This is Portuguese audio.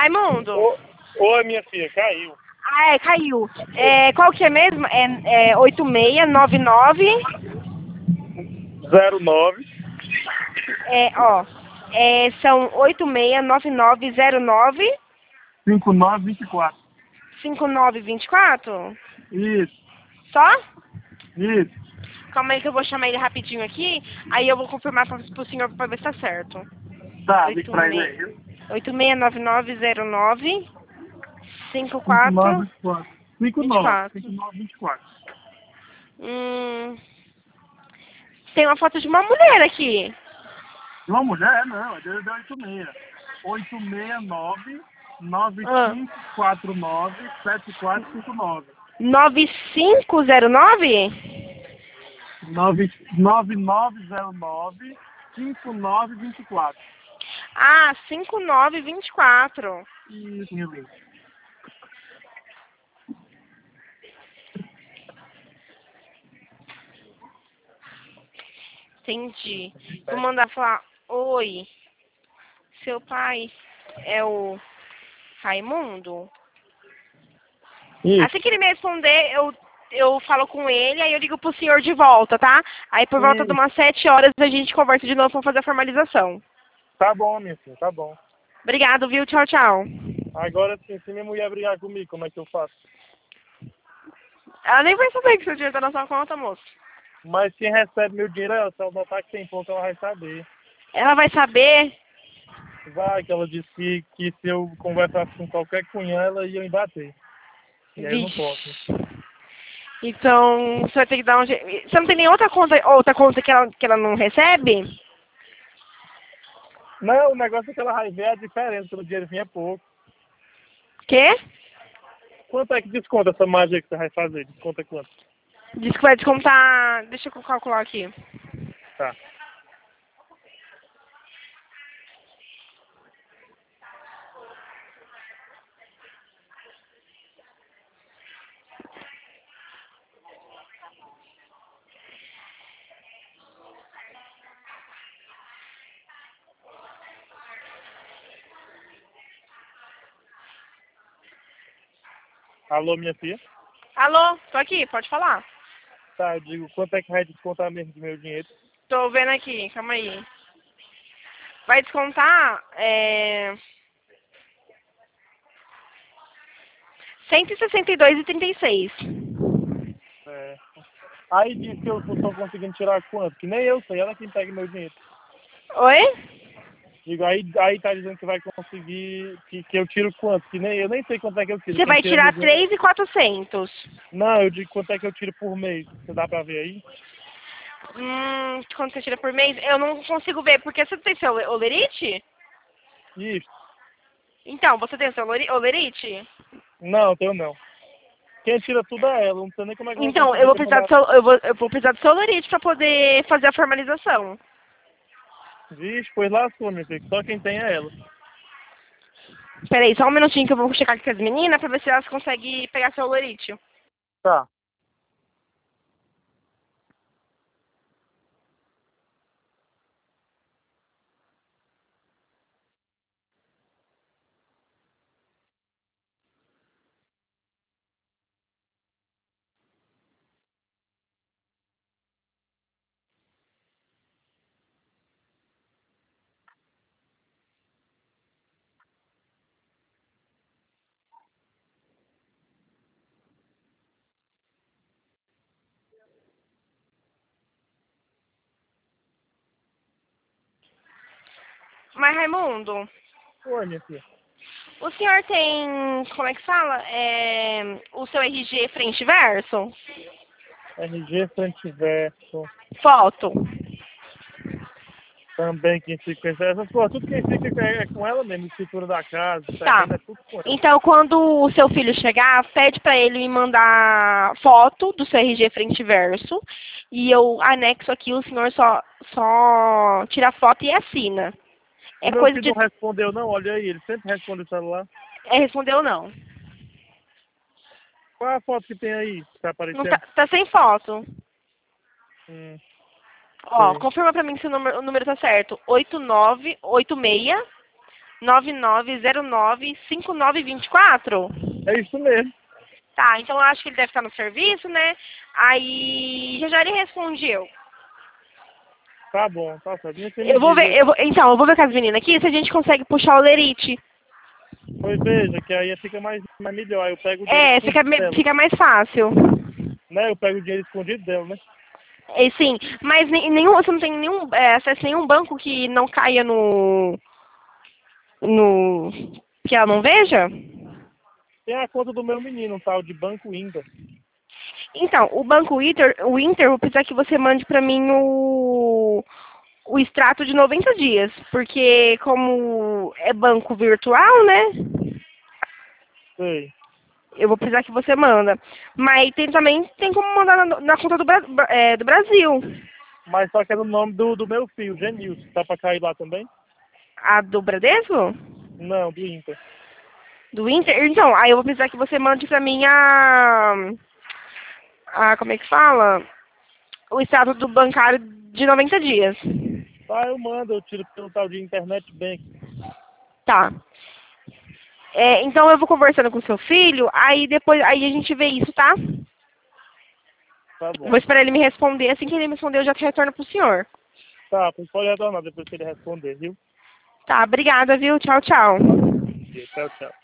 Raimundo? Oi, minha filha, caiu. Ah, caiu. Qual que é mesmo? 8699. 09 São 869909 5924. 5924? Isso, Só? isso. Calma aí que eu vou chamar ele rapidinho aqui, aí eu vou confirmar pro senhor pra ver se tá certo. Tá, liga pra ele aí. 869909 54 5924. 24. 5924. Tem uma foto de uma mulher aqui. De uma mulher? Não, é de 86. 869 Ah. 9549 7459. 9509? 9909 5924. Ah, 5924. Isso, meu bem. Entendi. Vou mandar falar: oi, seu pai é o Raimundo? Isso. Assim que ele me responder, eu falo com ele, aí eu ligo pro senhor de volta, tá? Aí por volta de umas 7 horas a gente conversa de novo pra fazer a formalização. Tá bom, minha filha, tá bom. Obrigado, viu? Tchau, tchau. Agora sim, se minha mulher brigar comigo, como é que eu faço? Ela nem vai saber que seu dinheiro tá na sua conta, moço. Mas quem recebe meu dinheiro é ela. Se ela notar que tem pouco, ela vai saber. Ela vai saber. Vai, que ela disse que se eu conversasse com qualquer cunhã, ela ia me bater. E aí eu não posso. Então, você vai ter que dar um jeito. Você não tem nem outra conta que ela não recebe? Não, o negócio é que ela vai ver a diferença, pelo dinheiro vinha pouco. Quê? Quanto é que desconta essa magia que você vai fazer? Desconta quanto? Diz que vai descontar. Deixa eu calcular aqui. Tá. Alô, minha filha? Alô, tô aqui, pode falar. Tá, eu digo, quanto é que vai descontar mesmo do meu dinheiro? Tô vendo aqui, calma aí. Vai descontar 162,36. É. Aí diz que eu não tô conseguindo tirar quanto? Que nem eu sei, ela quem pega meu dinheiro. Oi? Digo, aí tá dizendo que vai conseguir, que eu tiro quanto? Que nem eu nem sei quanto é que eu tiro. Você Quem vai tira meu tirar dinheiro? 3.400. Não, eu digo quanto é que eu tiro por mês. Você dá pra ver aí? Quanto você tira por mês? Eu não consigo ver, porque você tem seu olerite? Isso. Então, você tem seu olerite? Não, tenho não. Quem tira tudo é ela, não sei nem como é que eu vou Então, eu conseguir vou pra precisar tomar. do eu vou precisar do seu olerite pra poder fazer a formalização. Vixe, pois lascou, meu filho. Só quem tem é ela. Peraí, só um minutinho que eu vou checar aqui com as meninas pra ver se elas conseguem pegar seu olerite. Tá. Mas, Raimundo, Oi, minha filha. o senhor tem, como é que fala? O seu RG frente e verso? RG frente e verso. Foto. Também quem fica com essas coisas. Tudo quem fica é com ela mesmo. Escritura da casa, Tá. terreno, é tudo com ela. Então, quando o seu filho chegar, pede pra ele me mandar foto do seu RG frente e verso. E eu anexo aqui, o senhor só tira a foto e assina. O É meu coisa filho de. não respondeu não, olha aí, ele sempre responde o celular. Respondeu não. Qual é a foto que tem aí que tá Não aparecendo? tá sem foto. Ó, Sei. confirma pra mim se o número tá certo. 8986 9909-5924? É isso mesmo. Tá, então eu acho que ele deve estar no serviço, né? Aí já ele respondeu. Tá bom, tá certo. E você me Eu vou diz ver, aí. então, eu vou ver com as meninas aqui se a gente consegue puxar o lerite. Pois veja, que aí fica mais melhor. Aí eu pego o dinheiro É, escondido dela. fica mais fácil. Né? Eu pego o dinheiro escondido dela, né? É, sim, mas você não tem nenhum acesso a nenhum banco que não caia no que ela não veja? Tem a conta do meu menino, um tal de Banco Inter. Então, o Inter, eu vou precisar que você mande pra mim o extrato de 90 dias, porque como é banco virtual, né? Sei. Eu vou precisar que você manda. Mas também tem como mandar na conta do Brasil. Mas só que é no nome do meu filho, Genilson. Tá pra cair lá também? A do Bradesco? Não, do Inter. Do Inter? Então, aí eu vou precisar que você mande pra mim como é que fala? O extrato do bancário de 90 dias. Tá, eu mando, eu tiro pelo tal de Internet Bank. Tá. É, então eu vou conversando com o seu filho, aí depois aí a gente vê isso, tá? Tá bom. Vou esperar ele me responder. Assim que ele me responder, eu já retorno pro senhor. Tá, pois pode retornar depois que ele responder, viu? Tá, obrigada, viu? Tchau, tchau. Tchau, tchau.